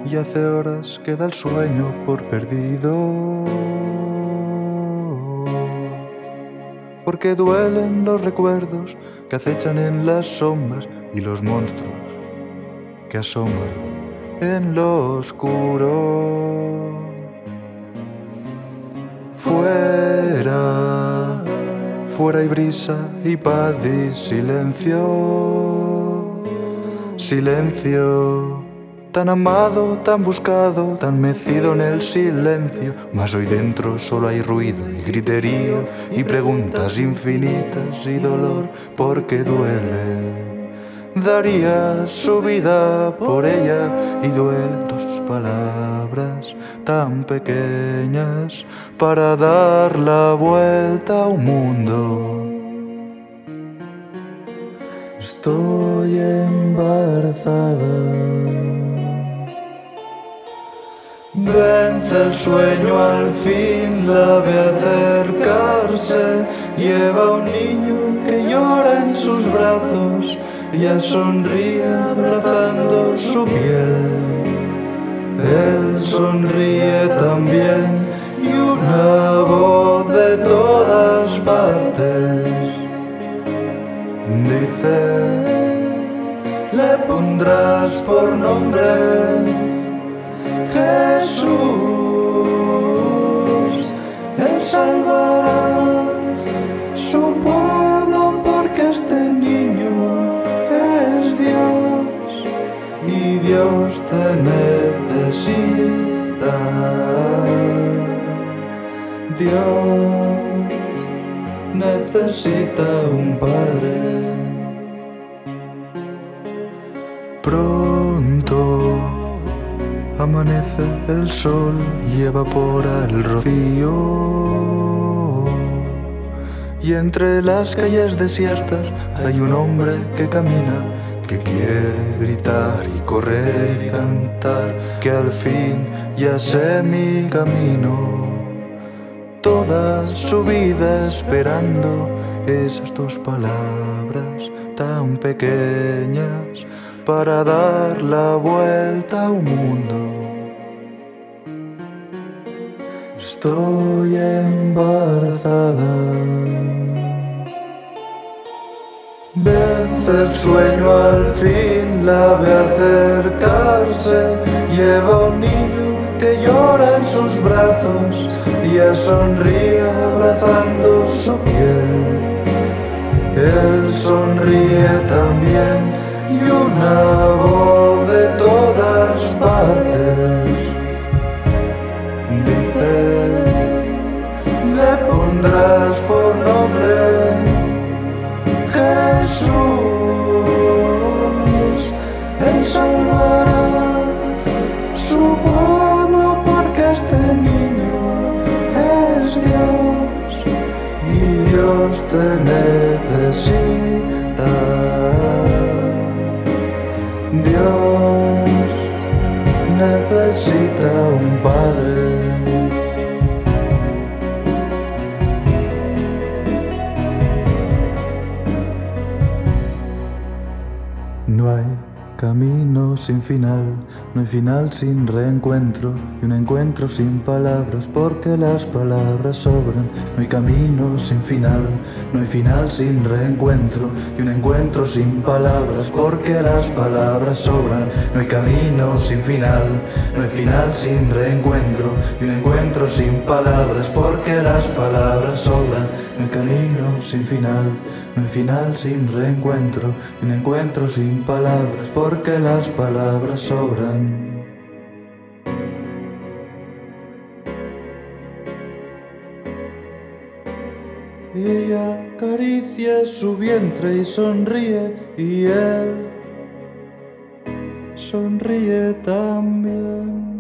y hace horas que da el sueño por perdido. Porque duelen los recuerdos que acechan en las sombras y los monstruos que asoman en lo oscuro. Fuera, fuera hay brisa y paz y silencio. Silencio, tan amado, tan buscado, tan mecido en el silencio. Mas hoy dentro solo hay ruido y griterío y preguntas infinitas y dolor porque duele. Daría su vida por ella y duelen dos palabras tan pequeñas para dar la vuelta a un mundo. Estoy embarazada. Vence el sueño al fin, la ve acercarse. Lleva un niño que llora en sus brazos. Ella sonríe abrazando su piel. Él sonríe también y una voz de todas partes dice: le pondrás por nombre Jesús. Él salvará su pueblo porque este niño es Dios y Dios te necesita. Dios necesita un padre. Pronto amanece el sol y evapora el rocío. Y entre las calles desiertas hay un hombre que camina, que quiere gritar y correr y cantar, que al fin ya sé mi camino. Toda su vida esperando esas dos palabras tan pequeñas para dar la vuelta a un mundo. Estoy embarazada. Vence el sueño al fin, la ve acercarse. Lleva un niño que llora en sus brazos. Ella sonríe abrazando su piel. Él sonríe también y una voz de todas partes dice: le pondrás por nombre Jesús. Él salvará su pueblo porque este niño es Dios y Dios te necesita. Dios necesita un padre. No hay camino sin final, no hay final sin reencuentro y un encuentro sin palabras porque las palabras sobran. No hay camino sin final, no hay final sin reencuentro y un encuentro sin palabras porque las palabras sobran. No hay camino sin final, no hay final sin reencuentro y un encuentro sin palabras porque las palabras sobran. No hay camino sin final, no hay final sin reencuentro y un encuentro sin palabras porque las palabras sobran. Ella acaricia su vientre y sonríe y él sonríe también.